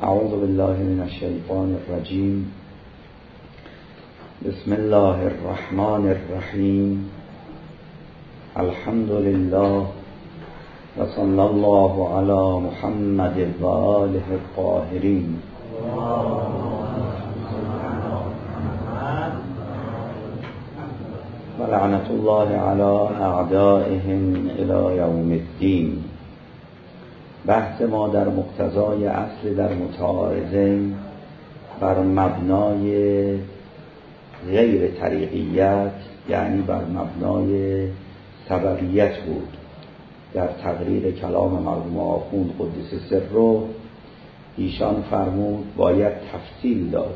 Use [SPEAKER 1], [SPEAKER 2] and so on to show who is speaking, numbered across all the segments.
[SPEAKER 1] اعوذ بالله من الشیطان الرجیم. بسم الله الرحمن الرحیم. الحمد لله و صلی الله علی محمد و آله الطاهرین. و لعنت الله علی اعدائهم الی یوم الدین. بحث ما در مقتضای اصل در متعارضین بر مبنای غیر طریقیت، یعنی بر مبنای سببیت بود. در تقریر کلام مرحوم آخوند قدس سره ایشان فرمود باید تفصیل داد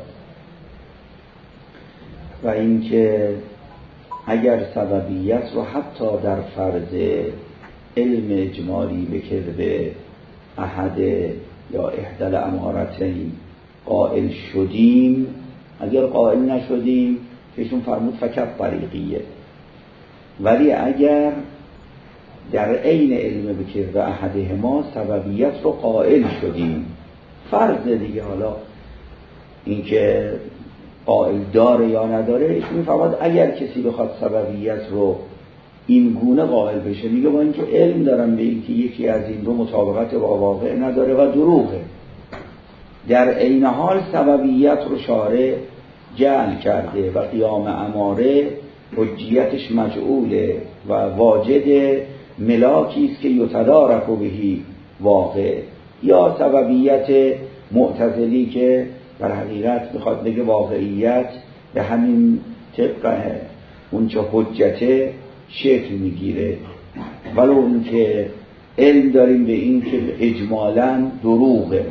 [SPEAKER 1] و اینکه اگر سببیت رو حتی در فرض علم اجمالی به احد یا احدى الامارتین قائل شدیم، اگر قائل نشدیم کهشون فرمود فقط طریقیه، ولی اگر در عین علم به احدهما سببیت رو قائل شدیم، فرض دیگه، حالا اینکه قائل داره یا نداره ایشون فرمود اگر کسی بخواد سببیت رو این گونه قائل بشه، میگه با اینکه علم دارم به اینکه یکی از این دو مطابقت با واقع نداره و دروغه، در عین حال سببیت رو شارع جعل کرده و قیام اماره حجیتش مجعوله و واجد ملاکی است که یتدارک بهی واقع، یا سببیت معتزلی که در حقیقت میخواد بگه واقعیت به همین طبق اونچه حجته شکل میگیره، ولو اون که علم داریم به این که اجمالاً دروغه.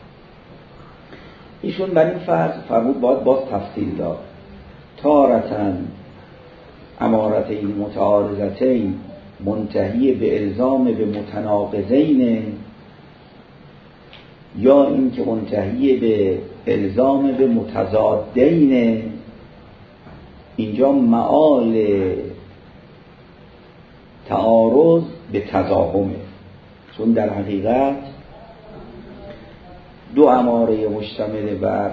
[SPEAKER 1] ایشون بر این فرض فرمود باز تفصیل داد. تارتاً امارتین متعارضتین منتهی به الزام به متناقضین، یا این که منتهی به الزام به متضادین. اینجا معال تعارض به تضاهمه، چون در حقیقت دو اماره مشتمل بر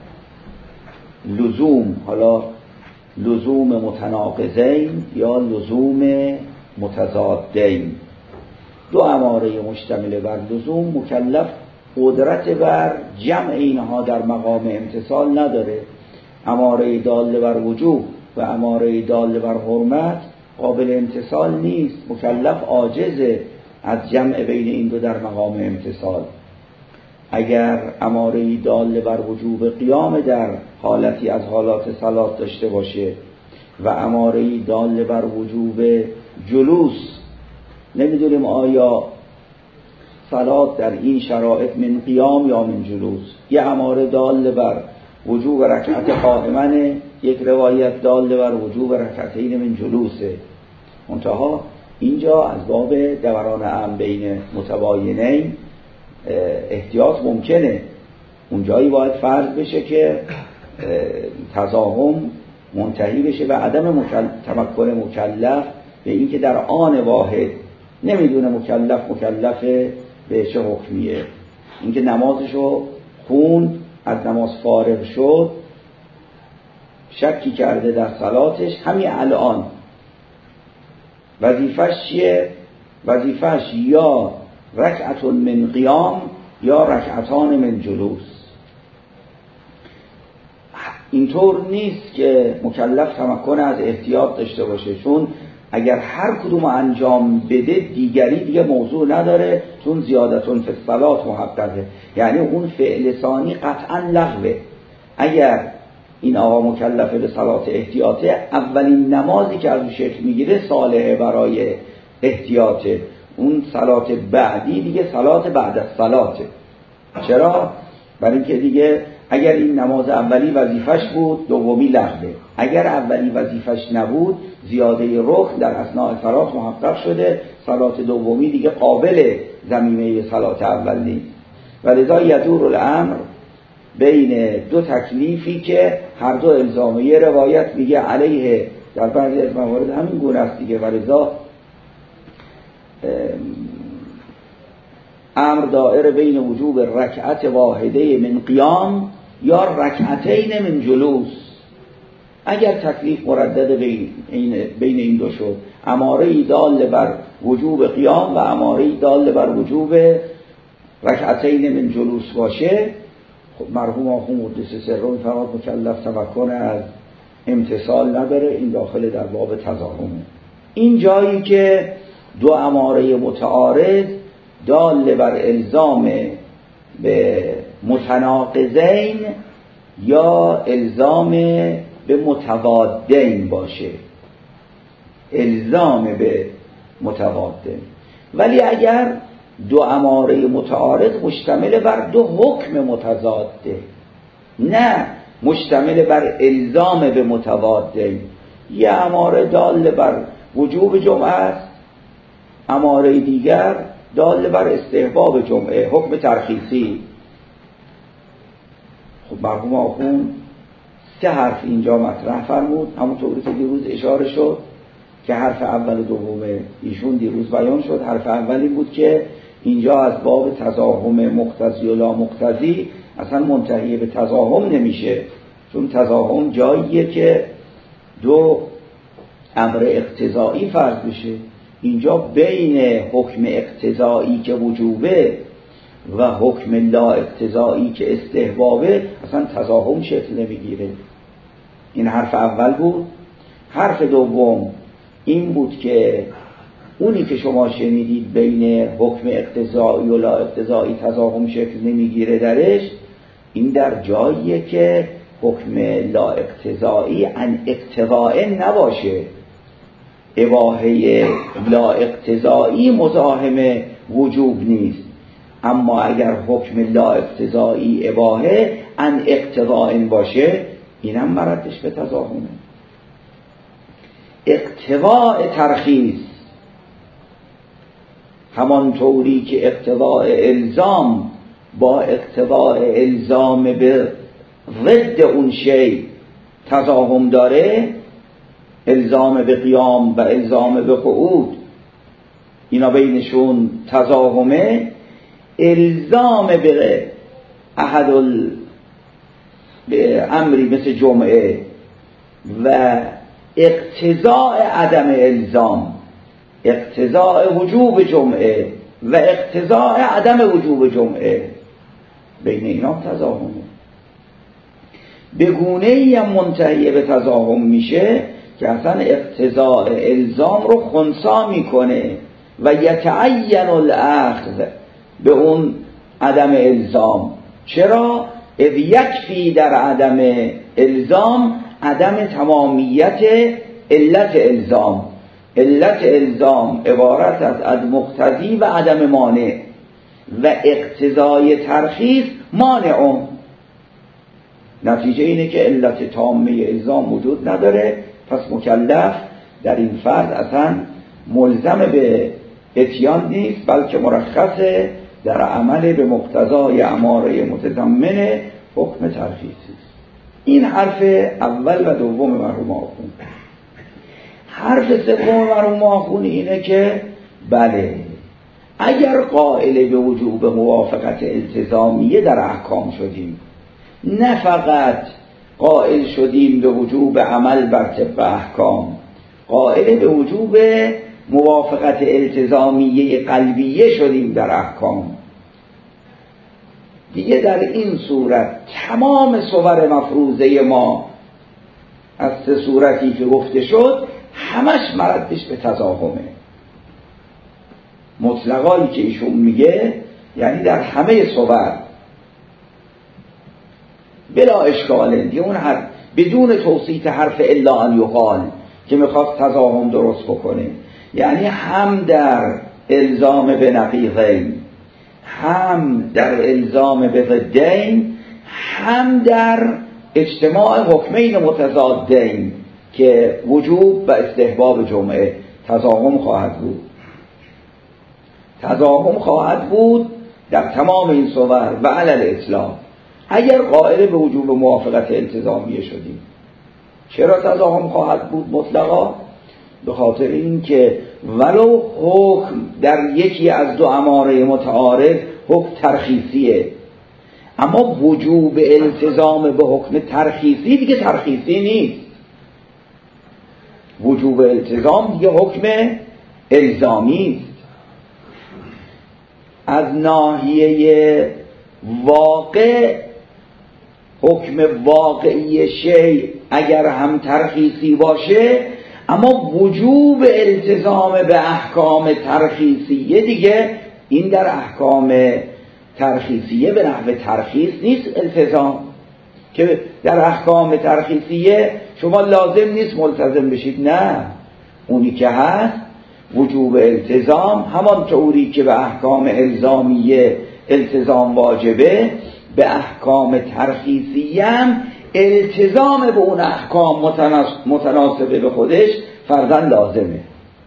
[SPEAKER 1] لزوم، حالا لزوم متناقضین یا لزوم متضادین، دو اماره مشتمل بر لزوم مکلف قدرت بر جمع اینها در مقام امتثال نداره. اماره داله بر وجوب و اماره داله بر حرمت قابل امتثال نیست، مکلف عاجزه از جمع بین این دو در مقام امتثال. اگر اماره داله بر وجوب قیام در حالتی از حالات صلات داشته باشه و اماره داله بر وجوب جلوس، نمیدونیم آیا صلات در این شرایط من قیام یا من جلوس، یه اماره داله بر وجوب رکعت قائمنه، یک روایت داله بر وجوب رکعتین من جلوسه. منتها اینجا از باب دوران امر بین متباینین احتیاط ممکنه، اونجایی باید فرض بشه که تضاهم منتهی بشه به عدم تمکن مکلف به اینکه در آن واحد نمیدونه مکلف به چه حکمیه، اینکه نمازشو خوند، از نماز فارغ شد، شکی کرده در صلاتش، همین الان وظیفش چیه؟ وظیفش یا رکعتون من قیام یا رکعتان من جلوس. اینطور نیست که مکلف تمکن از احتیاط داشته باشه، چون اگر هر کدوم انجام بده دیگری دیگه موضوع نداره، چون زیادتون فی الصلات محققه، یعنی اون فعل ثانی قطعا لغوه. اگر این آقا مکلفه به صلات احتیاطه، اولین نمازی که از اون شکل میگیره صالحه برای احتیاطه، اون صلات بعدی دیگه صلات بعد از صلاته. چرا؟ برای اینکه دیگه اگر این نماز اولی وظیفش بود، دومی لغوه. اگر اولی وظیفش نبود، زیاده رکن در اثناء صلات محقق شده، صلات دومی دیگه قابل ضمیمه صلات اول نیست. ولذا یدور الامر بین دو تکلیفی که هر دو الزامه. یه روایت میگه علیه، در بعضی از موارد همین گونه است دیگه، ولذا امر دائر بین وجوب رکعت واحده من قیام یا رکعتین من جلوس. اگر تکلیف مردد بین این دو شد، اماره‌ای دال بر وجوب قیام و اماره‌ای دال بر وجوب رکعتین من جلوس باشه، خب مرحوم آخوند قدس سره می‌فرماد مکلف تمکن از امتثال نداره، این داخل در باب تزاحمه. این جایی که دو اماره متعارض دال بر الزام به متناقضین یا الزام به متضادین باشه، الزام به متضادین. ولی اگر دو اماره متعارض مشتمل بر دو حکم متضاده، نه مشتمل بر الزام به متضادین، یه اماره دال بر وجوب جمعه است، اماره دیگر دال بر استحباب جمعه، حکم ترخیصی. خب مرحوم آخوند سه حرف اینجا مطرح فرمود، همونطوری که دیروز اشاره شد که حرف اول و دوم ایشون دیروز بیان شد. حرف اولی بود که اینجا از باب تزاحم مقتضی و لا مقتضی اصلا منتهی به تزاحم نمیشه، چون تزاحم جاییه که دو امر اقتضایی فرض بشه. اینجا بین حکم اقتضایی که وجوبه و حکم لا اقتضایی که استحبابه اصلا تزاحم شکل نمیگیره. این حرف اول بود. حرف دوم این بود که اونی که شما شنیدید بین حکم اقتضایی و لا اقتضایی تزاحم شکل نمیگیره درش، این در جاییه که حکم لا اقتضایی عن اقتضاء نباشه. اباحه لا اقتضایی مزاحم وجوب نیست، اما اگر حکم لا اقتضایی اباحه عن اقتضاء باشه اینم مردش به تزاحمه. اقتضاء ترخیص همانطوری که اقتضاء الزام با اقتضاء الزام به ضد اون شی تزاحم داره، الزام به قیام و الزام به قعود اینا بینشون تزاحمه، الزام به احد به امری مثل جمعه و اقتضاء عدم الزام، اقتضاء وجوب جمعه و اقتضاء عدم وجوب جمعه، بین اینا تزاحمه. به گونه‌ای هم منتهی به تزاحم میشه که اصلا اقتضاء الزام رو خنثی میکنه و یتعین الاخذ به اون عدم الزام. چرا؟ اذ یکفی در عدم الزام عدم تمامیت علت الزام. علت الزام عبارت از مقتضی و عدم مانع و اقتضای ترخیص مانع. نتیجه اینه که علت تامه الزام وجود نداره، پس مکلف در این فرض اصلا ملزم به اتیان نیست، بلکه مرخصه در عمل به مقتضای اماره متضمن حکم ترخیصی است. این حرف اول و دوم مرحوم آخوند. حرف سوم مرحوم آخوند اینه که بله، اگر قائل به وجوب موافقت التزامیه در احکام شدیم، نه فقط قائل شدیم به وجوب عمل بر طبق احکام، قائل به وجوب موافقت التزامیه قلبیه شدیم در احکام، دیگه در این صورت تمام صور مفروضه ما از سه صورتی که گفته شد همش مردش به تزاحمه. مطلقایی که ایشون میگه یعنی در همه صور بلا اشکاله، دیگه اون حرف بدون توصیف حرف الا ان یقال که میخواد تزاحم درست بکنه، یعنی هم در الزام به نقیضین، هم در الزام به ضدین، هم در اجتماع حکمین متضادین که وجوب و استحباب جمعه تزاحم خواهد بود. تزاحم خواهد بود در تمام این صور و علی الاطلاق اگر قائل به وجوب موافقت التزامیه شدیم. چرا تزاحم خواهد بود مطلقا؟ به خاطر این که ولو حکم در یکی از دو اماره متعارض حکم ترخیصیه، اما وجوب التزام به حکم ترخیصی دیگه ترخیصی نیست. وجوب التزام دیگه حکم الزامی است. از ناحیه واقع حکم واقعی شیء اگر هم ترخیصی باشه، اما وجوب التزام به احکام ترخیصیه دیگه این در احکام ترخیصیه به نحو ترخیص نیست التزام، که در احکام ترخیصیه شما لازم نیست ملتزم بشید. نه، اونی که هست وجوب التزام، همان طوری که به احکام الزامیه التزام واجبه، به احکام ترخیصیه هم التزام به اون احکام متناسبه به خودش فرضاً لازمه.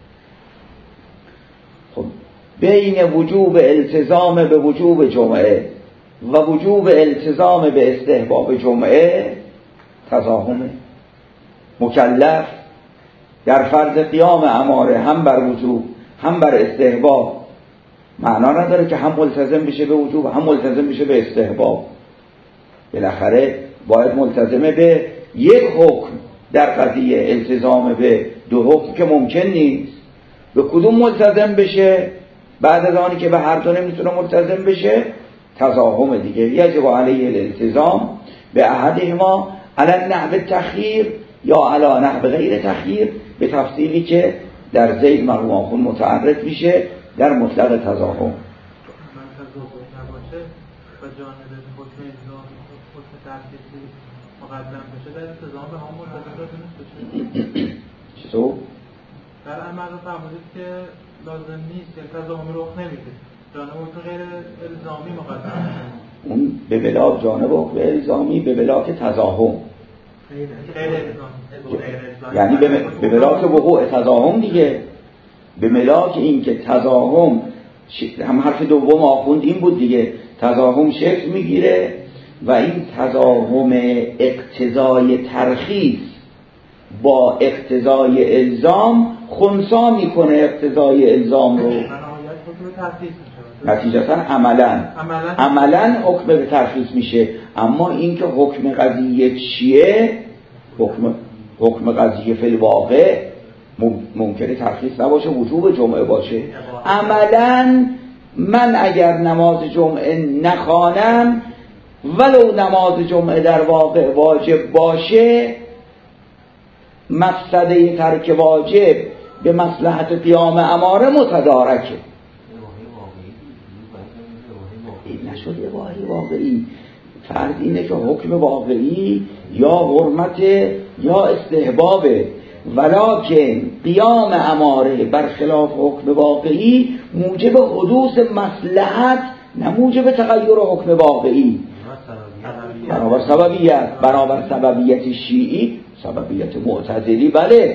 [SPEAKER 1] خب بین وجوب التزام به وجوب جمعه و وجوب التزام به استحباب جمعه تضاهمه. مکلف در فرض قیام اماره هم بر وجوب هم بر استحباب معنا نداره که هم ملتزم بشه به وجوب هم ملتزم بشه به استحباب. بالاخره باید ملتزمه به یک حکم در قضیه، التزام به دو حکم که ممکن نیست. به کدوم ملتزم بشه؟ بعد از آنی که به هر دو نمیتونه ملتزم بشه تضاهم دیگه. یجب علیه الالتزام به احدهما علی نحو تخییر یا علی نحو غیر تخییر، به تفصیلی که در ذیل مرحوم آخوند متعرض میشه در مطلق تضاهم.
[SPEAKER 2] و جانب حکم الزام حکم ترخیصی مقدم بشه در التزام به هم ملتزم بشه.
[SPEAKER 1] چطور؟
[SPEAKER 2] در عمل فرمودید که لازم نیست، التزامی رخ نمیده، جانب حکم غیر الزامی مقدم بشه.
[SPEAKER 1] اون به بلا جانب حکم الزامی به بلا که تضاهم، یعنی به بلا که وقوع تضاهم دیگه، به ملاک این که تضاهم هم حرف دوم آخوند این بود دیگه، تضاهم شکل میگیره و این تضاهم اقتضای ترخیص با اقتضای الزام خنثی میکنه اقتضای الزام رو، نتیجتا عملا حکم به ترخیص میشه. اما این که حکم قضیه چیه، حکم قضیه فی الواقع ممکنه ترخیص نباشه، وجوب جمعه باشه. عملا من اگر نماز جمعه نخوانم ولو نماز جمعه در واقع واجب باشه، مفسده ترک واجب به مصلحت قیام اماره متدارکه. این نشد اباحه واقعی. فرض اینه که حکم واقعی یا حرمت یا استحبابه، ولکن قیام اماره برخلاف حکم واقعی موجب حدوث مصلحت نه موجب تغییر حکم واقعی. بنابر سببیت شیعی، سببیت معتزلی، بله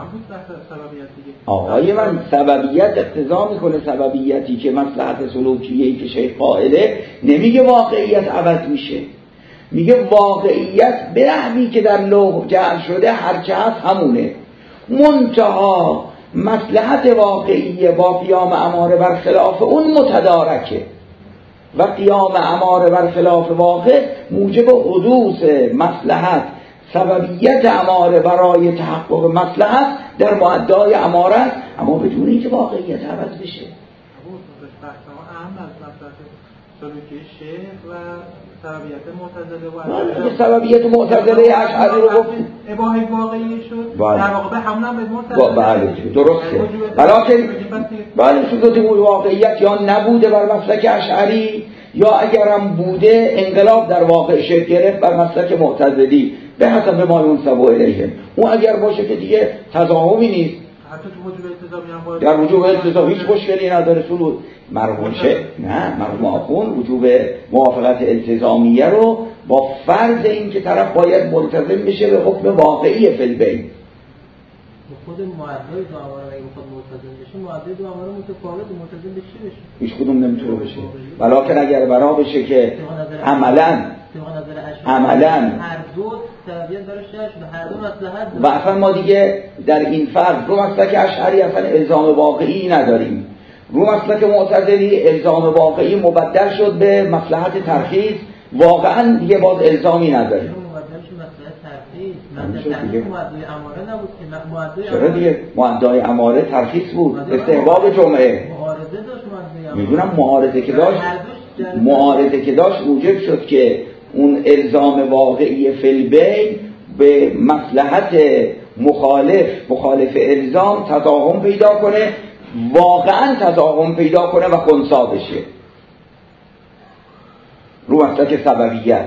[SPEAKER 1] آقای من، سببیت اقتضا میکنه سببیتی که مصلحت سلوکیه‌ای که شیخ قائله، نمیگه واقعیت عوض میشه، میگه واقعیت به نحوی که در لوح جعل شده هرچه هست همونه، منتها مصلحت واقعی با قیام اماره برخلاف اون متدارکه و قیام اماره برخلاف واقع موجب حدوث مصلحت، سببیت اماره برای تحقق مصلحت در معدای اماره است، اما بدون اینکه واقعیت عوض بشه. سببیت معتزله اشعری رو گفتیم
[SPEAKER 2] اباحه واقعی شد، در واقع همون به معتزله.
[SPEAKER 1] بله درسته، ولی بله صورت واقعیت یا نبوده بر مسلک اشعری یا اگرم بوده انقلاب در واقع شکل گرفت بر مسلک معتزلی به حسب ما ينسب الیهم. اون اگر باشه که دیگه تضاهمی نیست،
[SPEAKER 2] حتی تو وجوب التزامی هم
[SPEAKER 1] در وجوب التزام هیچ مشکلی نداره. سلوک مرحوم نه مرحوم آخوند وجوب موافقت التزامیه رو با فرض این که طرف باید ملتزم بشه به حکم واقعی فی البین.
[SPEAKER 3] خود معدل دو اماره اگه بخواد ملتزم بشه، معدل دو اماره متفاوت، ملتزم به چی بشه؟
[SPEAKER 1] هیچ کدوم نمیتونه بشه. ولکن اگر بنا بشه که عملاً
[SPEAKER 3] هر دو سببیت داره شش هر دو مصلحت
[SPEAKER 1] و اصلا ما دیگه در این فرض رو مسلک اشعری اصلا الزام واقعی نداریم. رو مسلک معتزلی الزام واقعی مبدل شد به مصلحت ترخیص، واقعا دیگه باز الزامی نداریم. چرا دیگه معدای اماره ترخیص بود، استحباب جمعه. میدونم معارضه که داشت موجب شد که اون الزام واقعی فی البیع به مصلحت مخالف الزام تضاهم پیدا کنه، واقعا تضاهم پیدا کنه و خنثی بشه. رو مسلک سببیت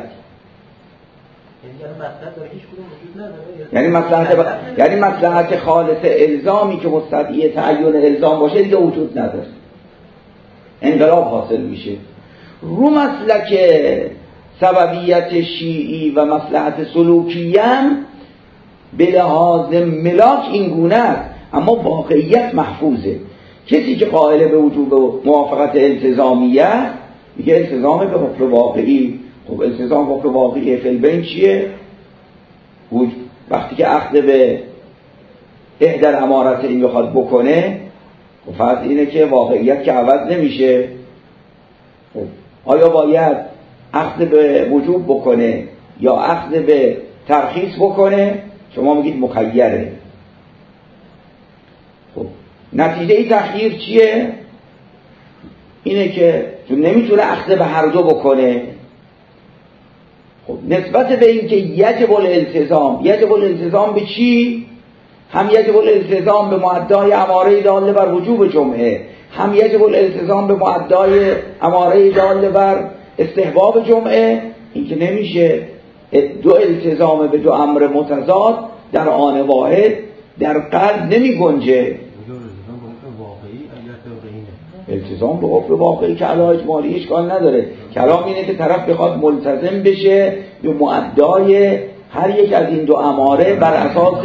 [SPEAKER 1] یعنی مصلحت خالص الزامی که مستدعی تعین الزام باشه دیگه وجود نداره، انقلاب حاصل میشه. رو مسلک سببیت شیعی و مصلحت سلوکی هم به لحاظ ملاک این گونه است، اما واقعیت محفوظه. کسی که قائل به وجوب موافقت التزامیه میگه التزام به حکم واقعی. خب التزام به حکم واقعی فی البین چیه؟ وقتی که عقد به احدى الامارات این بخواد بکنه، خب فرض اینه که واقعیت که عوض نمیشه. خب آیا باید عقد به وجوب بکنه یا عقد به ترخیص بکنه؟ شما میگید مخیره. خب نتیجه تخییر چیه؟ اینه که چون نمیتونه عقد به هر دو بکنه، خب نسبت به این که یجب الالتزام به چی؟ هم یجب الالتزام به مؤدای اماره داله بر وجوب جمعه، هم یجب الالتزام به مؤدای اماره داله بر استحباب جمعه. این که نمیشه دو التزام به دو امر متضاد در آن واحد در قلب نمی گنجه. التزام به حکم واقعی که علاج مالی اشکال نداره. کلام اینه که طرف بخواد ملتزم بشه به مؤدای هر یک از این دو اماره بر اساس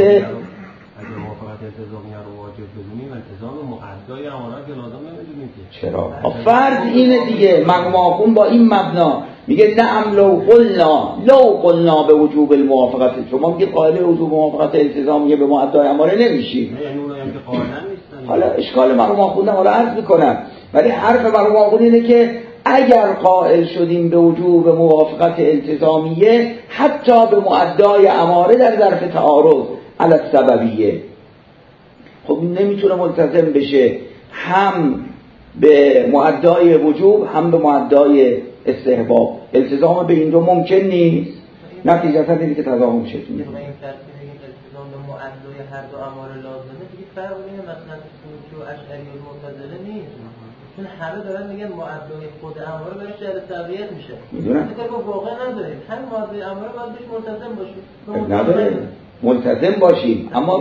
[SPEAKER 1] چرا؟ فرض اینه دیگه مقماخون با این مبنا میگه نعم لو قلنا به وجوب الموافقت. شما میگه قائل به وجوب موافقت التزامیه به مؤدای اماره نمیشی. حالا اشکال مقماخون حالا عرض میکنم، ولی حرف مقماخون اینه که اگر قائل شدیم به وجوب موافقت التزامیه حتی به مؤدای اماره در ظرف تعارض علی السببیه، خب نمیتونه ملتزم بشه هم به مؤدای وجوب هم به مؤدای استحباب. التزام به این دو ممکن نیست. نتیجتا اینه که تضاهم شد.
[SPEAKER 3] التزام به مؤدای هر دو اماره لازمه. دیگه فرق بین مثلا سلوکی و اشعری و معتزله نیست، چون همه دارن میگن مؤدای خود اماره برای شرط سببیت میشه.
[SPEAKER 1] میدونم
[SPEAKER 3] این کارو واقعا نداریم. هم مؤدای اماره باید بهش ملتزم باشیم.
[SPEAKER 1] نداره ملتزم باشیم، اما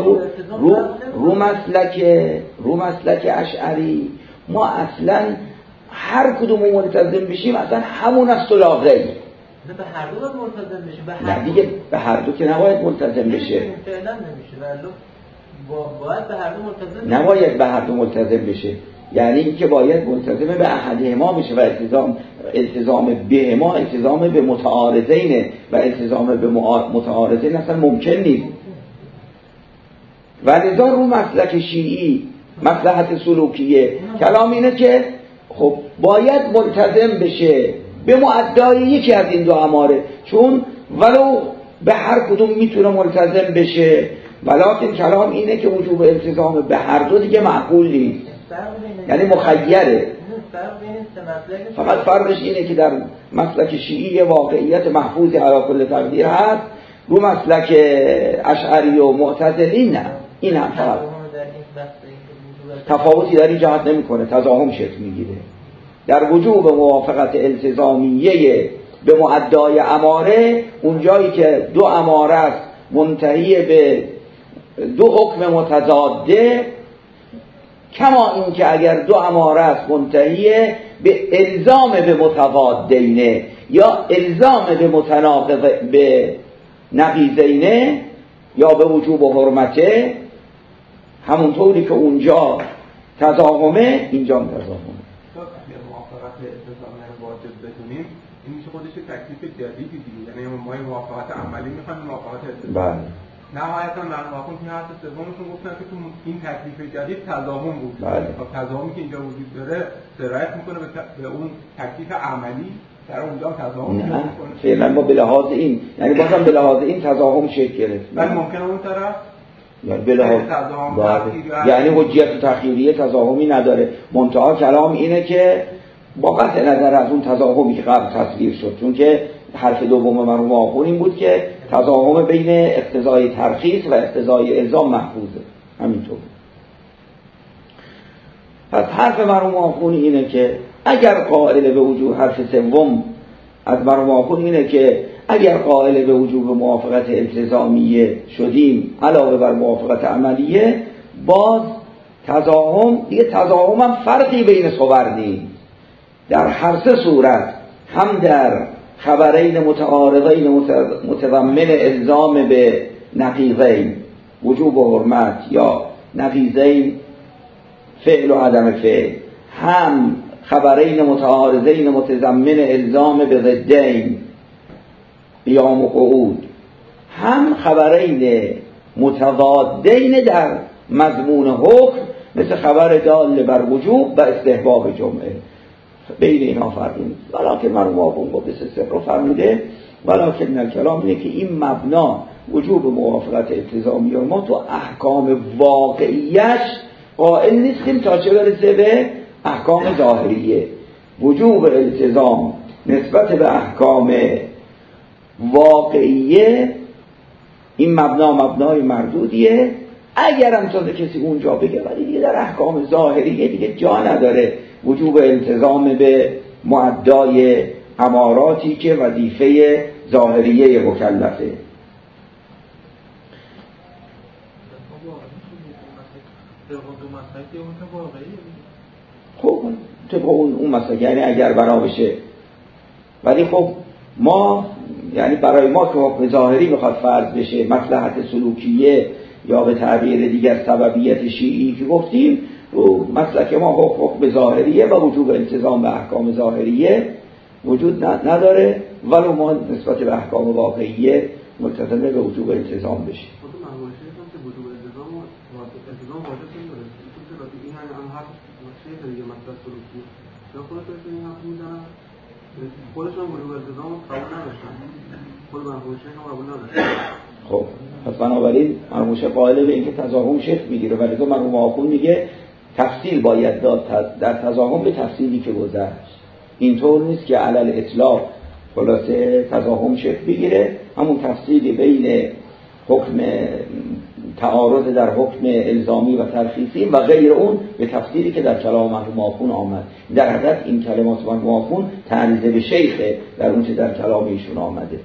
[SPEAKER 1] رو مسلک اشعری ما اصلا هر کدوم ملتزم بشیم اصلا همون است و لا غیر.
[SPEAKER 3] به هر دو باید ملتزم بشیم.
[SPEAKER 1] نه دیگه به هر دو که نباید ملتزم بشه.
[SPEAKER 3] فعلا نمیشه، ولی باید به هر دو ملتزم.
[SPEAKER 1] نباید به هر دو ملتزم بشه، یعنی اینکه باید ملتزم به احدهما بشه و التزام بهما التزام به متعارضین و التزام به متعارضین اصلا ممکن نیست. ولذا رو مسلک شیعی مصلحت سلوکیه کلام اینه که خب باید ملتزم بشه به مؤدای یکی از این دو اماره، چون ولو به هر کدوم میتونه ملتزم بشه، ولکن کلام اینه که وجوب التزام به هر دو دیگه معقول نیست، یعنی مخیره. فقط فرقش اینه که در مسلک شیعی واقعیت محفوظی علی کل تقدیر هست، رو مسلک اشعری و معتزلی نه. این هم فقط تفاوتی در این جهت نمیکنه، تضاهم شکل میگیره. در وجوب موافقت التزامیه به مؤدای اماره، اونجایی که دو اماره است منتهی به دو حکم متضاده، کما این که اگر دو اماره است منتهی به الزام به متضادینه یا الزام به متناقض به نقیضینه یا به وجوب و حرمته، همونطوری که اونجا تضاهمه اینجا هم تضاهمه.
[SPEAKER 2] اگر موافقت التزامیه رو واجب بدونیم
[SPEAKER 4] این میشه خودش تکلیف جدیدی دیگه، یعنی ما موافقت عملی میخوایم موافقت التزامی.
[SPEAKER 1] بله.
[SPEAKER 4] نهایتاً مرحوم توی حرف سومشون گفتن که تو این تکلیف جدید تضامن بود.
[SPEAKER 1] بله.
[SPEAKER 4] تضامنی که اینجا وجود داره سرایت میکنه به اون تکلیف عملی، در اونجا تضامن میکنه.
[SPEAKER 1] فعلا ما به لحاظ این، یعنی بازم به لحاظ این تضامن شکل گرفت.
[SPEAKER 4] ولی ممکنه اون طرف
[SPEAKER 1] یعنی به لحاظ یعنی حجیت تخییریه تضامنی نداره. منتها کلام اینه که با قطع نظر از اون تضامنی که قبل تصویر شد، چون که حرف دوم مرحوم آخون این بود که تضامن بین اقتضای ترخیص و اقتضای الزام محفوظه، همینطور. پس حرف مرحوم آخون اینه که اگر قائل به وجوب، حرف سوم از مرحوم آخون اینه که اگر قائل به وجوب موافقت التزامیه شدیم علاوه بر موافقت عملیه، باز تضامن دیگه، تضامن هم فرقی بین صور نیست. در هر سه صورت، هم در خبرین متعارضین متضمن الزام به نقیضین وجوب و حرمت یا نقیضین فعل و عدم فعل، هم خبرین متعارضین متضمن الزام به ضدین قیام و قعود، هم خبرین متضادین در مضمون حکم مثل خبر دال بر وجوب و استحباب جمعه. بین اینا فرقی نیست. ولکن مرحوم آخوند با بسه سر رو فرموده ولکن الکلام اینه که این مبنا وجوب موافقت التزامی و ما تو احکام واقعیش قائل نیستیم تا چه برسه به احکام ظاهریه. وجوب التزام نسبت به احکام واقعیه این مبنای مردودیه. اگرم تازه کسی اونجا بگه ولی دیگه در احکام ظاهریه دیگه جا نداره وجوب التزام به معدای اماراتی که وظیفه ظاهریه مکلفه. خب طبق اون مسئله، یعنی اگر بنا بشه، ولی خب ما یعنی برای ما که حکم ظاهری بخواد فرض بشه، مصلحت سلوکیه یا به تعبیر دیگر سببیت شیعی که گفتیم، رو مسلک ما حکم ظاهریه و وجوب التزام به احکام ظاهریه وجود نداره، ولو ما نسبت به احکام واقعیه ملتزم به وجوب التزام بشه. خب پس بنابراین مرحوم شیخ قائل به اینکه تضامن شکل میگیره، ولی تو مرحوم آخوند میگه تفصیل باید داد در تضامن به تفصیلی که گذشت. اینطور نیست که علل اطلاق خلاصه تضامن شکل بگیره، همون تفصیلی بین حکم تعارض در حکم الزامی و ترخیصی و غیر اون به تفصیلی که در کلام مرحوم آخوند آمد. در حقیقت این کلمات مرحوم آخوند تعریض به شیخه در اون چه در کلام ایشون آمده.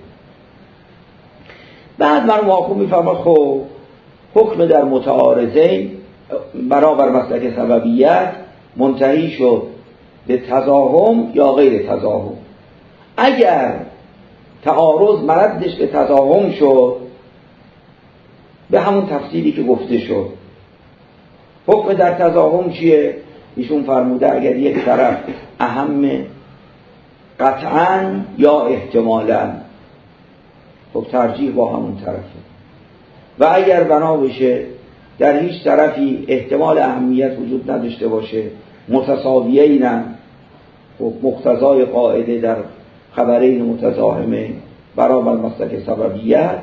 [SPEAKER 1] بعد مرحوم آخوند میفرماد خب حکم در متعارضین برابر مسلک سببیت منتهی شد به تضاهم یا غیر تضاهم. اگر تعارض مردش به تضاهم شد به همون تفصیلی که گفته شد. حکم در تضاهم چیه؟ ایشون فرموده اگر یک طرف اهم قطعاً یا احتمالاً، خب ترجیح با همون طرفه. و اگر بنا بشه در هیچ طرفی احتمال اهمیت وجود نداشته باشه، متساویینن، خب مقتضای قاعده در خبرین متضاهمین برابر مسلک سببیت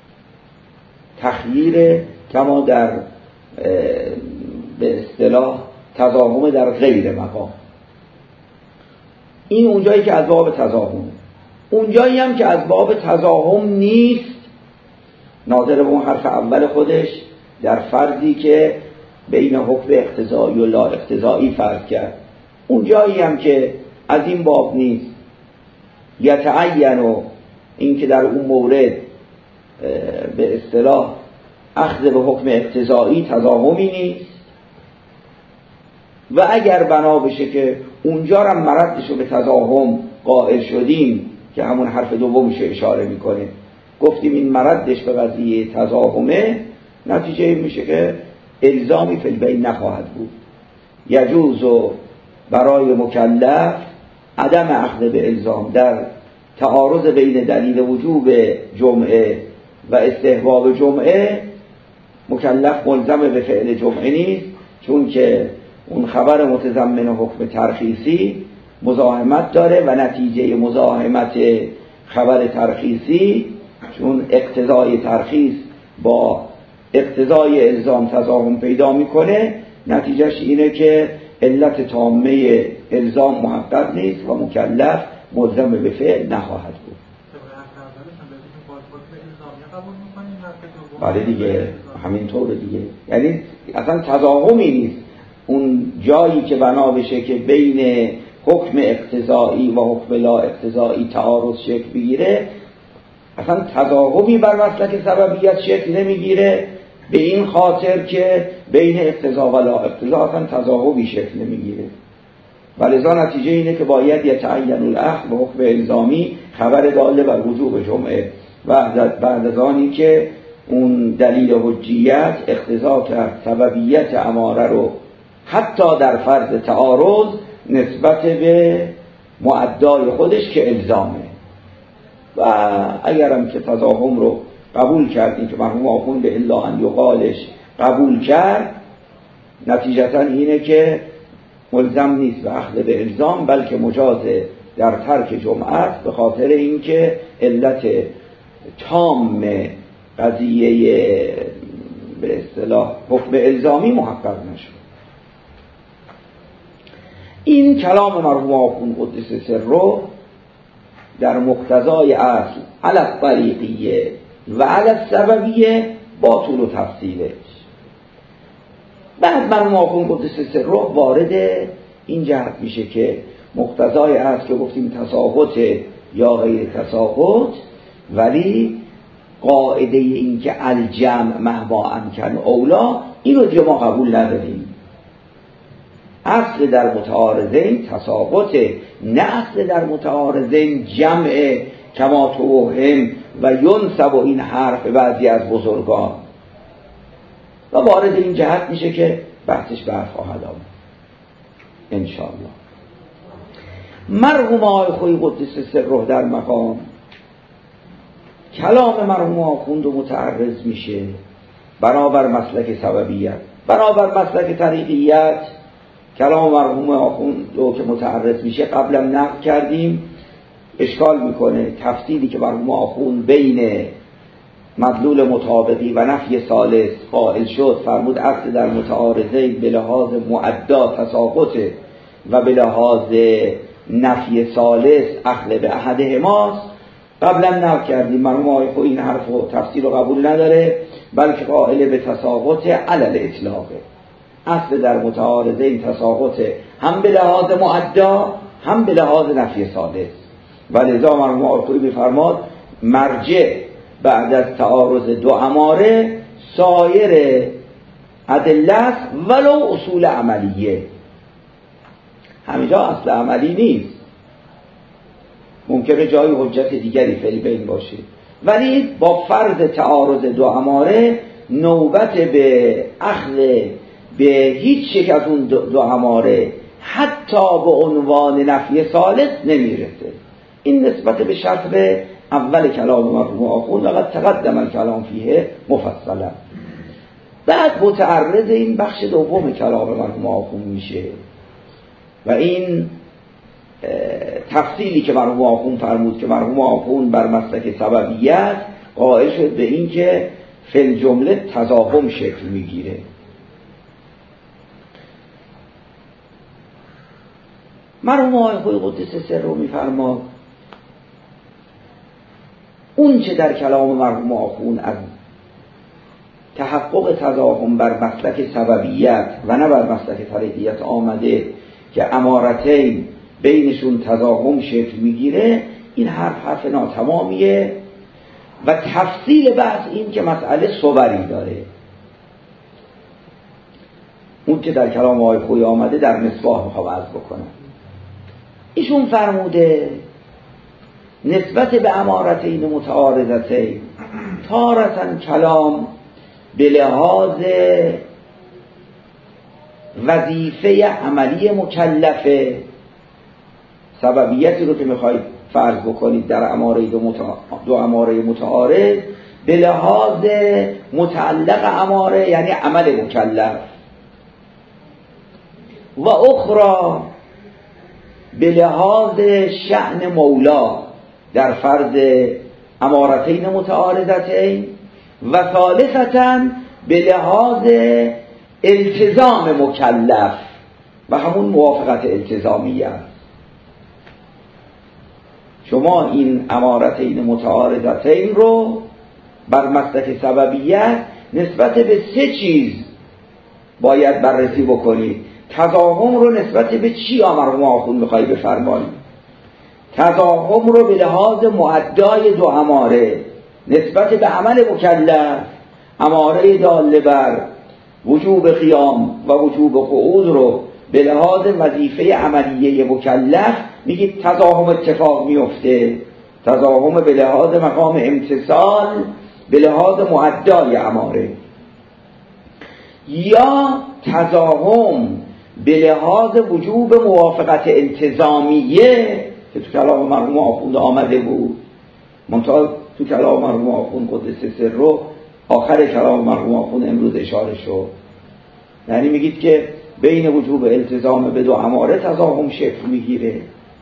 [SPEAKER 1] تخییر کما در به اصطلاح تضاهم در غیر مقام. این اونجایی که از باب تضاهم، اونجایی هم که از باب تضاهم نیست ناظر به اون حرف اول خودش در فرضی که بین حکم اقتضایی و لا اقتضایی فرض کرد، اونجایی هم که از این باب نیست یتعین و این که در اون مورد به اصطلاح اخذ به حکم اقتضایی تضاهمی نیست. و اگر بنا بشه که اونجا هم مردشو به تضاهم قائل شدیم که همون حرف دومش اشاره میکنه، گفتیم این مردش به قضیه تضاهمه، نتیجه این میشه که الزامی فی البین نخواهد بود. یجوز برای مکلف عدم اخذ به الزام در تعارض بین دلیل وجوب جمعه و استحباب جمعه، مکلف ملزم به فعل جمعه نیست، چون که اون خبر متضمن حکم ترخیصی مزاحمت داره و نتیجه مزاحمت خبر ترخیصی، چون اقتضای ترخیص با اقتضای الزام تضاهم پیدا میکنه، نتیجهش اینه که علت تامه الزام محقق نیست و مکلف ملزم به فعل نخواهد بود. بله دیگه، همینطوره دیگه. یعنی اصلا تضاهمی نیست. اون جایی که بنا بشه که بین حکم اقتضایی و حکم لا اقتضایی تعارض شکل بگیره، اصلا تضاهمی بر مسلک سببیت شکل نمیگیره، به این خاطر که بین اقتضا و لا اقتضا اصلا تضاهمی شکل نمیگیره. ولذا نتیجه اینه که باید یتعین الاخذ به حکم الزامی، خبر داله بر وجوب جمعه، بعد از آنی که اون دلیل حجیت اقتضا کرد سببیت اماره رو حتی در فرض تعارض نسبت به مؤدای خودش که الزامه. و اگرم که تضاهم رو قبول کردیم که مرحوم آخوند الا ان یقالش قبول کرد، نتیجتا اینه که ملزم نیست به اخذ به الزام، بلکه مجازه در ترک جمعه، به خاطر اینکه علت تام قضیه به اصطلاح حکم الزامی محقق نشد. این کلام مرحوم آخوند قدس سره در مقتضای اصل علی الطریقیه و علی السببیه با طول و تفصیلش. بعد مرحوم آخوند قدس سره وارد این جهت میشه که مقتضای اصل که گفتیم تساقط یا غیر تساقط، ولی قاعده این که الجمع مهما امکن اولا، این رو دیگه ما قبول نداریم. اصل در متعارضین تساقطه، نه اصل در متعارضین جمع کما توهم و ینسب و این حرف بعضی از بزرگان، و وارد این جهت میشه که بحثش برخواهد آمد انشاءالله. مرحوم آقای خویی قدس سره در مقام کلام مرحوم آخوند متعرض میشه بنابر مسلک سببیت، بنابر مسلک طریقیت. کلام مرحوم آخوند رو که متعرض میشه قبلا نقل کردیم، اشکال میکنه تفصیلی که مرحوم آخوند بین مدلول مطابقی و نفی ثالث قائل شد، فرمود اصل در متعارضین به لحاظ مؤدا تساقطه و به لحاظ نفی ثالث اخذ به احدهماست. قبلا نقل کردیم مرحوم آقای خویی این حرف و تفسیر رو قبول نداره، بلکه قائل به تساقط علی الاطلاقه. اصل در متعارضین تساقطه هم به لحاظ مؤدا هم به لحاظ نفی ثالث. ولذا مرحوم آقای خویی می‌فرماد مرجع بعد از تعارض دو اماره سایر ادله ولو اصول عملیه. همینجا اصل عملی نیست، ممکنه جای حجت دیگری فعلی بین باشه، ولی با فرض تعارض دو اماره نوبت به اخذ به هیچ یک از اون دو اماره حتی به عنوان نفی ثالث نمیرسه. این نسبت به شطر اول کلام مرحوم آخوند لقد تقدم الکلام فیه مفصلا. بعد متعرض این بخش دوم کلام مرحوم آخوند میشه و این تفصیلی که مرحوم آخوند فرمود که مرحوم آخوند بر مسلک سببیت قائل شد به این که فی الجمله تضاهم شکل میگیره. مرحوم آقای قدس سره میفرماد اون چه در کلام مرحوم آخوند از تحقق تضاهم بر مسلک سببیت و نه بر مسلک طریقیت آمده که امارتین بینشون تضاهم شکل میگیره، این حرف ناتمامیه و تفصیل بحث این که مسئله صوری داره. اون که در کلام آقای خویی آمده در مصباح میخوام عرض بکنم. ایشون فرموده نسبت به امارتین متعارضتین تارتن کلام به لحاظ وظیفه عملی مکلفه، سببیتی رو که میخواید فرض بکنید در اماره دو اماره متعارض، به لحاظ متعلق اماره یعنی عمل مکلف، و اخرى به لحاظ شأن مولا در فرض امارتین متعارضتین، و ثالثتاً به لحاظ التزام مکلف و همون موافقت التزامیه است. شما این امارتین متعارضتین رو بر مسلک سببیت نسبت به 3 چیز باید بررسی بکنید. تضاهم رو نسبت به چی مرحوم آخوند میخوایی بفرمایید؟ تضاهم رو به لحاظ معدای دو اماره نسبت به عمل مکلف، اماره داله بر وجوب قیام و وجوب قعود رو به لحاظ وظیفه عملیه مکلف میگید تضاهم اتفاق میفته. تضاهم به لحاظ مقام امتصال به لحاظ معدای اماره، یا تضاهم به لحاظ وجوب موافقت التزامیه که تو کلام مرحوم آخوند آمده بود. منتها تو کلام مرحوم آخوند قدس سره آخر کلام مرحوم آخوند امروز اشاره شد، یعنی میگید که بین وجوب التزام به دو اماره تضاهم شکل میگیره.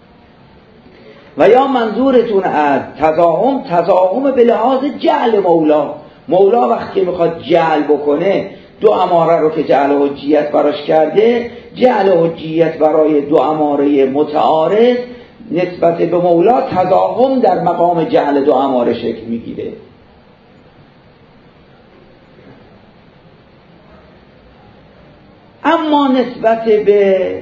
[SPEAKER 1] و یا منظورتون از تضاهم به لحاظ جعل مولا وقتی میخواد جعل بکنه دو اماره رو که جعل حجیت براش کرده، جعل حجیت برای دو اماره متعارض نسبت به مولا تضاهم در مقام جعل دو اماره شکل میگیره. اما نسبت به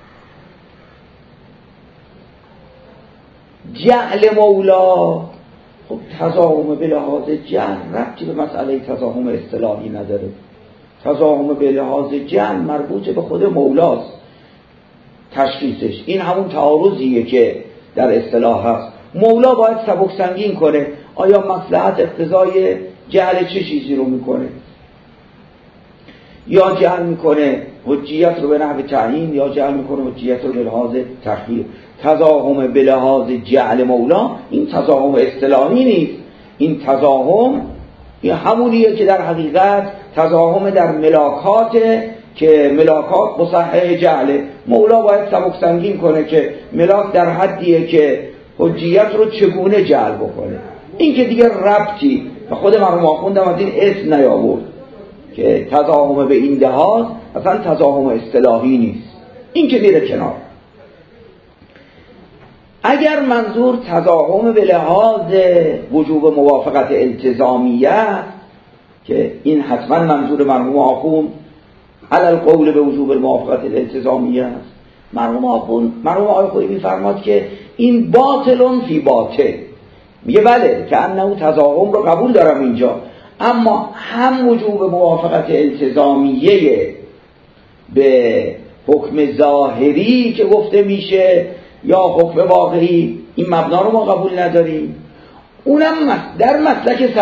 [SPEAKER 1] جعل مولا، خب تضاهم به لحاظ جعل ربطی به مسئله تضاهم اصطلاحی نداره. تضاهم به لحاظ جعل مربوط به خود مولاست تشخیصش. این همون تعارضیه که در اصطلاح هست. مولا باید سبک سنگین کنه. آیا مصلحت اقتضای جعل چه چیزی رو میکنه؟ یا جعل میکنه حجیت رو به نحو تعیین، یا جعل میکنه حجیت رو به لحاظ تخییر. تضاهم به لحاظ جعل مولا این تضاهم اصطلاحی نیست. این تضاهم این همونیه که در حقیقت تضاهم در ملاکات که ملاکات مصحح جعله. مولا باید سبک سنگین کنه که ملاک در حدیه که حجیت رو چگونه جعل بکنه. این که دیگه ربطی و خود مرحوم آخوند هم از این اسم نیاورد که تضاهم به این لحاظ اصلا تضاهم اصطلاحی نیست. این که میره کنار. اگر منظور تضاهم به لحاظ وجوب موافقت التزامیه که این حتما منظور مرحوم آخوند علی القول به وجوب موافقت الالتزامیه است، مرحوم آخوند میفرماد که این باطلون فی باطل. میگه بله که انه تضاهم رو قبول دارم اینجا، اما هم وجوب موافقت التزامیه به حکم ظاهری که گفته میشه یا حکم واقعی، این مبنا رو ما قبول نداریم. اونم در مسلک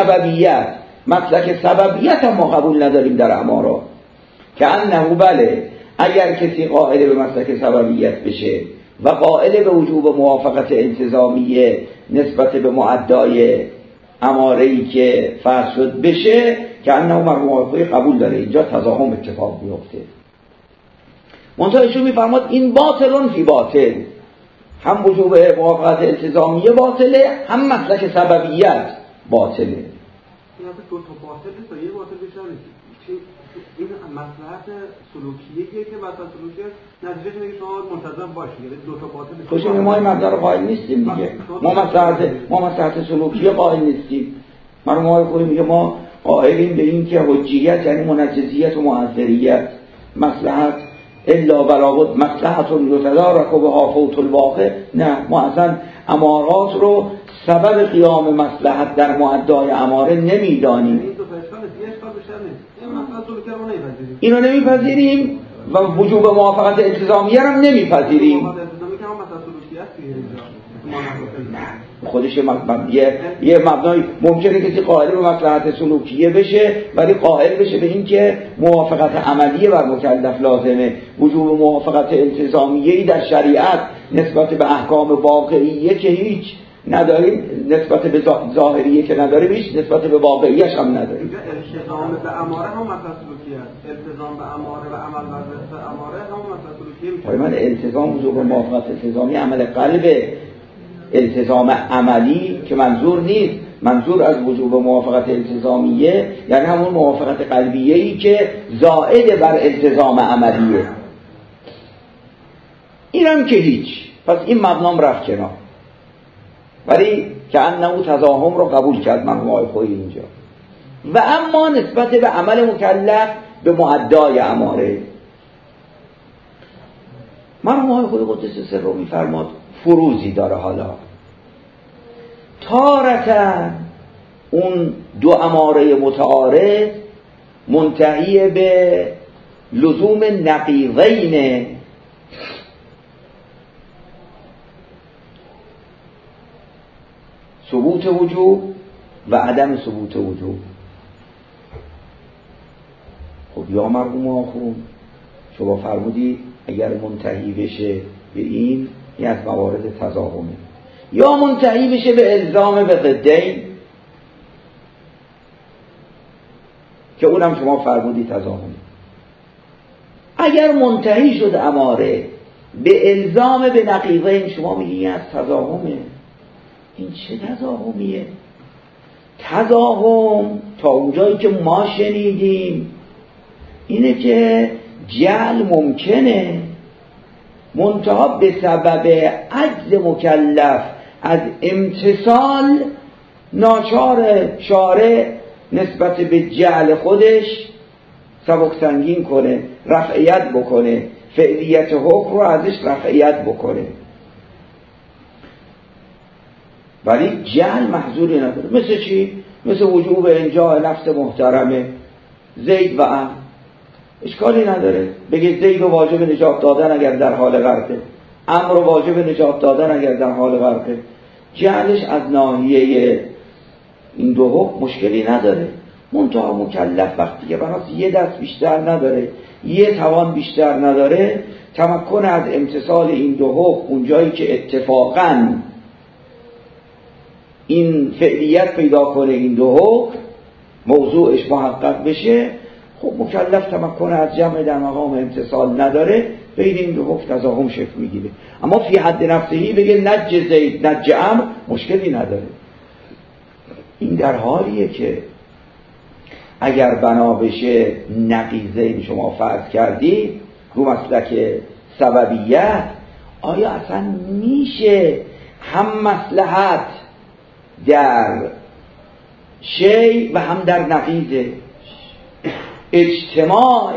[SPEAKER 1] سببیت هم ما قبول نداریم در امارات که انه بله اگر کسی قائل به مسلک سببیت بشه و قائل به وجوب موافقت التزامیه نسبت به معدای اماره‌ای که فرض شد بشه که انه مرحوم قبول داره اینجا تضاهم اتفاق بیفته. منتها ایشون میفرماد این باطلون فی باطل، هم وجوب موافقت التزامیه باطله، هم مسلک سببیت باطله.
[SPEAKER 4] این اصلا دو تا باطل نیست، یه باطل بیشتر نیست. این مصلحت سلوکیه که وسط سلوکیه نتیجه اینه که شما منتظم باشید. یعنی دو تا باطل
[SPEAKER 1] خوشم ما این مبدا رو قائل نیستیم دیگه. ما مصلحت سلوکیه قائل نیستیم. مرحوم خویی میگه ما قائلیم به این که حجیت یعنی منجزیت و معذریت، مصلحت الا بلاغت مصلحت یتدارک بها فوت الواقع. نه، ما اصلا امارات رو سبب قیام مصلحت در معدای اماره نمیدانیم. اینو نمیپذیریم و وجوب موافقت التزامیه رو نمیپذیریم. خودش یه مبنای ممکنه کسی قائل به مصلحت سلوکیه بشه ولی قائل بشه به این که موافقت عملیه بر مکلف لازمه. وجوب موافقت التزامیه‌ای در شریعت نسبت به احکام واقعیه که هیچ نداریم، نسبت به ظاهریه که نداریم، هیچ نسبت به واقعیش هم نداریم.
[SPEAKER 4] التزام به اماره هم مصلحت سلوکیه است. التزام به اماره و عمل بر ضد اماره هم مصلحت سلوکیه میشه.
[SPEAKER 1] من التزام وجوب موافقت التزامی عمل قلبه. التزام عملی که منظور نیست، منظور از وجوب موافقت التزامیه یعنی همون موافقت قلبیه‌ای که زائد بر التزام عملیه. اینم که هیچ، پس این مبنام رفت کنار. ولی که انه تضاهم رو قبول کرد مرحوم آقای خویی اینجا. و اما نسبت به عمل مکلف به مؤدای اماره، مرحوم آقای خویی قدس سره رو میفرماد فروزی داره. حالا تارتا اون دو اماره متعارض منتهی به لزوم نقیضین، ثبوت وجوب و عدم ثبوت وجوب. خب یا مرحوم آخون شما فرمودی اگر منتهی بشه به این از موارد تضاهمه، یا منتهی بشه به الزام به ضدین که اونم شما فرمودی تضاهمه. اگر منتهی شد اماره به الزام به نقیضین شما میگی از تضاهمه. این چه تضاهمیه؟ تضاهم تا اونجایی که ما شنیدیم اینه که جعل ممکنه، منتها به سبب عجز مکلف از امتثال ناچار شارع نسبت به جعل خودش سبک سنگین کنه، رفعیت بکنه، فعلیت حکم رو ازش رفعیت بکنه. ولی جعل محظوری نداره. مثل چی؟ مثل وجوب انجاء نفس محترمه زید و عمرو، اشکالی نداره بگید زید رو واجب نجات دادن اگر در حال غرقه، عمرو رو واجب نجات دادن اگر در حال غرقه. جعلش از ناحیه این دو حکم مشکلی نداره، منتها مکلف وقتی که براش یه دست بیشتر نداره، یه توان بیشتر نداره، تمکن از امتثال این دو حکم اونجایی که اتفاقاً این فعلیت پیدا کنه، این دو حکم موضوعش محقق بشه، خب مکلف تمکن از جمع در مقام امتثال نداره، بین این دو حکم تضاهم شکل میگیره. اما فی حد نفسهی بگه نج زید نج عمرو مشکلی نداره. این در حالیه که اگر بنا بشه نقیضین شما فرض کردید رو مسلک سببیت، آیا اصلا میشه هم مصلحت در شی و هم در نقیض اجتماع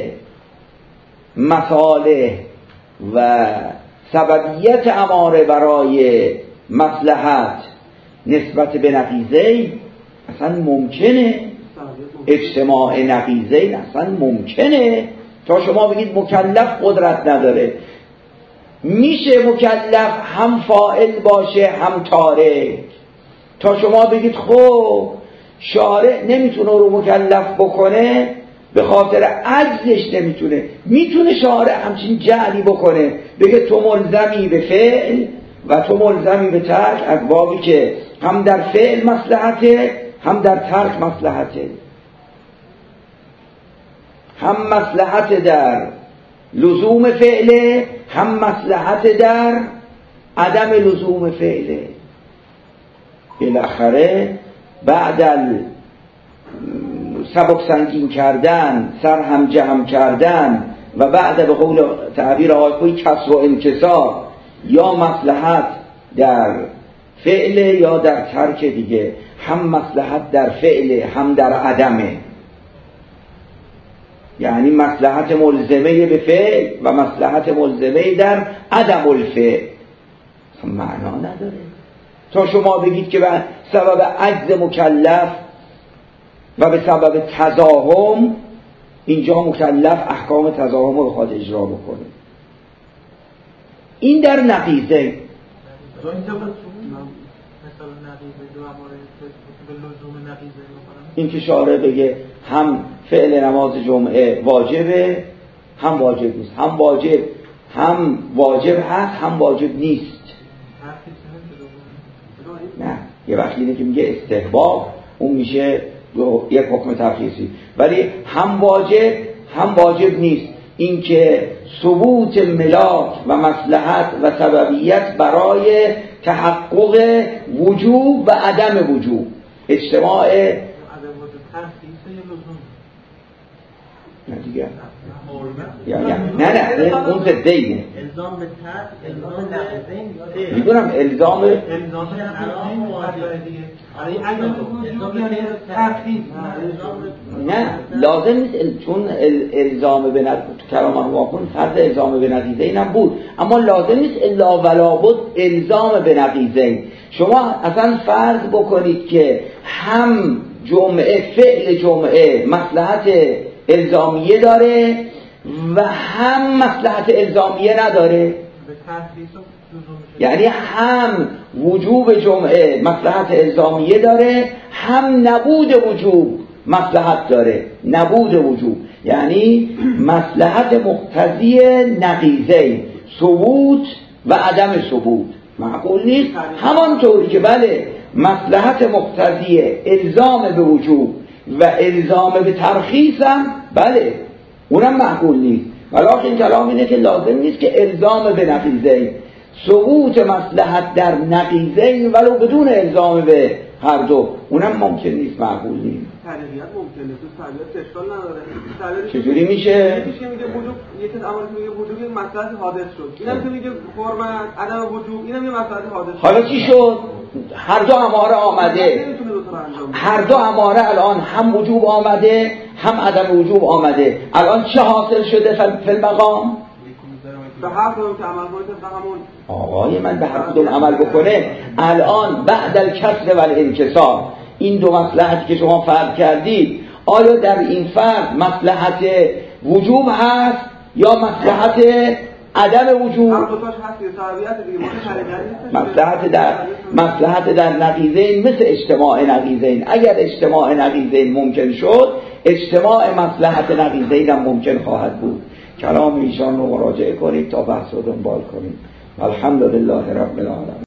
[SPEAKER 1] مصالح و سببیت اماره برای مصلحت نسبت به نقیضین اصلا ممکنه؟ اجتماع نقیضین اصلا ممکنه؟ تا شما بگید مکلف قدرت نداره. میشه مکلف هم فاعل باشه هم تارک. تا شما بگید خب شارع نمیتونه رو مکلف بکنه به خاطر عجزش نمیتونه، میتونه شارع همچین جعلی بکنه بگه تو ملزمی به فعل و تو ملزمی به ترک، از بابی که هم در فعل مصلحته هم در ترک مصلحته، هم مصلحت در لزوم فعله هم مصلحت در عدم لزوم فعله. بالاخره بعد سبک سنگین کردن، سر هم جمع کردن و بعد به قول تعبیر آقای خویی کسر و انکسار، یا مصلحت در فعل یا در ترک دیگه، هم مصلحت در فعل هم در عدمه، یعنی مصلحت ملزمه به فعل و مصلحت ملزمه در عدم الفعل. معنا نداره تا شما بگید که به سبب عجز مکلف و به سبب تضاهم اینجا مکلف احکام تضاهم رو بخواد اجرا بکنه. این در نقیضه.
[SPEAKER 2] مثال نقیضه دو اماره به لزوم نقیضه میکنن؟
[SPEAKER 1] این که شارع بگه هم فعل نماز جمعه واجبه هم واجب نیست، هم واجب هست هم واجب نیست. نه یه وقتی اینه که میگه استحباب اون میشه یک حکم ترخیصی، ولی هم واجب نیست. این که ثبوت ملاک و مصلحت و سببیت برای تحقق وجوب و عدم وجوب، اجتماع نه دیگه نه اون ضدیه.
[SPEAKER 3] الزام به ترک، الزام نقیضین
[SPEAKER 1] میدونم الزام نه لازم نیست، چون الزام به کلام واکن فرض الزام به نقیضین هم بود، اما لازم نیست الا ولا بود الزام به نقیضین. شما اصلا فرض بکنید که هم جمعه فعل جمعه مصلحت الزامیه داره و هم مصلحت الزامیه نداره، یعنی هم وجوب جمعه مصلحت الزامیه داره هم نبود وجوب مصلحت داره. نبود وجوب یعنی مصلحت مقتضی نقیضین، ثبوت و عدم ثبوت. معقول نیست همانطوری که بله مصلحت مقتضی الزام به وجوب و الزام به ترخیص هم بله اونم معقول نیست، ولیکن کلام اینه که لازم نیست که الزام به نقیضین، ثبوت مصلحت در نقیضین ولو بدون الزام به هر دو اونم ممکن نیست، معقول نیست.
[SPEAKER 4] طریقیت ممکنه تو طریقیت اشکال نداره.
[SPEAKER 1] چجوری میشه؟
[SPEAKER 4] میگه وجوب یکی از عوامل میگه وجوب یک مصلحت حادث شد، اینم که میگه حرمت عدم وجوب اینم یه مصلحت حادث شد.
[SPEAKER 1] حالا چی شد؟ هر دو اماره آمده، هر دو اماره الان هم وجوب آمده هم عدم وجوب آمده، الان چه حاصل شده فی المقام؟
[SPEAKER 4] به هر کدوم که عمل کنه به همون
[SPEAKER 1] آقای من به هر کدوم عمل بکنه. الان بعد الکسر و الانکسار این دو مصلحتی که شما فرض کردید آیا در این فرض مصلحت وجوب هست یا مصلحت عدم وجوب؟
[SPEAKER 4] هر دوتاش هست دیگه.
[SPEAKER 1] مصلحت در نقیضین مثل اجتماع نقیضین. اگر اجتماع نقیضین ممکن شد اجتماع مصلحت نقیضین هم ممکن خواهد بود. کلام ایشان رو مراجعه کنید تا بحث رو دنبال کنید. الحمدلله رب العالمین.